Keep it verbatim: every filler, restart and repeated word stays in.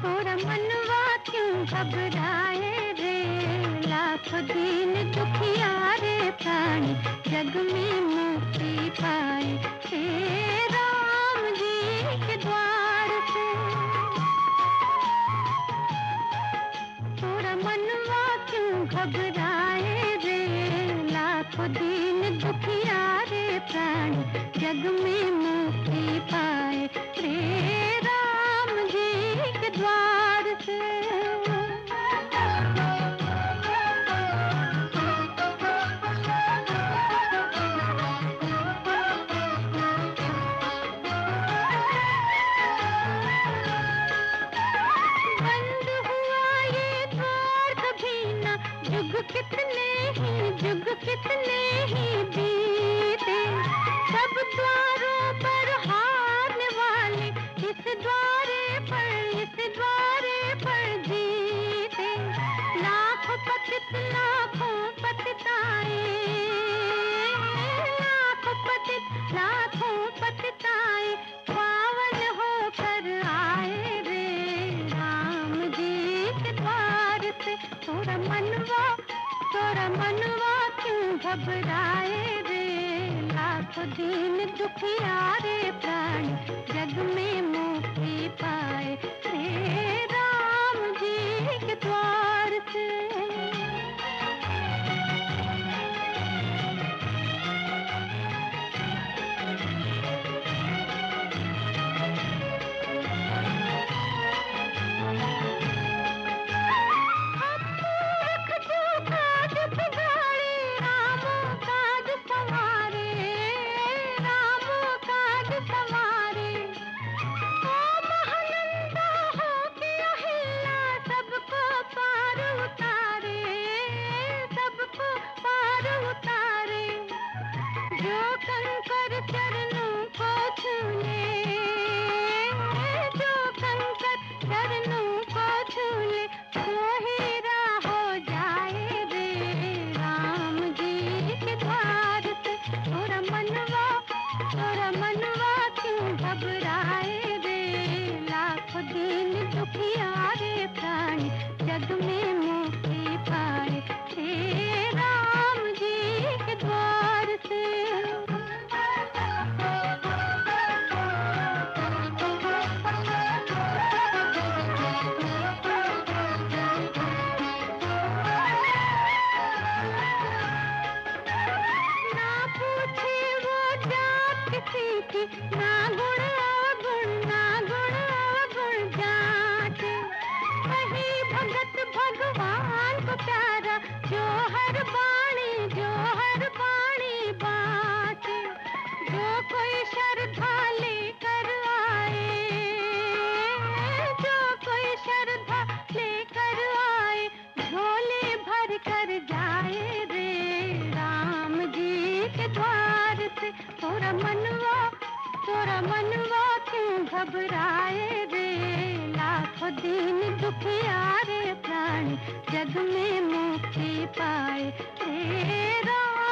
थोड़ा मनवा क्यों घबराए रे, लाखों दीन दुखिया रे प्राणी जग में मुक्ति पाए, हे राम जी के द्वार से। थोड़ा मनवा क्यों घबराए रे, लाखों दीन दुखिया रे प्राणी जग में मुक्ति पाए, रे राम जी के द्वार से। बंद हुआ ये द्वार कभी ना, जुग कितने ही जुग कितने ही बीते, सब द्वारों पर हारने वाले इस द्वारे पर इस द्वारे पर जीते, लाखों पतित लाखों पतिताए, लाखों पतित लाखों पतिताए पावन होकर आए रे राम जी के द्वार से। थोड़ा मनवा थोड़ा मनवा क्यों घबराए रे, लाखों दीन दुखिया रे प्राणी जग में मुक्ति पाए, रे राम जी के द्वार से। जो कंकर चरणों को छूले, जो कंकर चरणों को छूले, वो हीरा हो जाए रे राम जी के द्वार से। थोड़ा मनवा थोड़ा मनवा क्यों घबराए रे, लाखों दीन दुखिया रे प्राणी जग में मुक्ति पाए, हे राम जी के द्वार से। ना गुण अवगुण ना गुण अवगुण जांचे, वही भगत भगवान को प्यारा जो हर बाणी जो हर बाणी बाँचे, जो कोई श्रद्धा लेकर आए, जो कोई श्रद्धा लेकर आए, झोले भर कर जाए रे राम जी के द्वार से। थोड़ा मनवा थोड़ा मनवा क्यों घबराए रे, लाखों दीन दुखिया रे प्राणी जग में मुक्ति पाए, रे राम।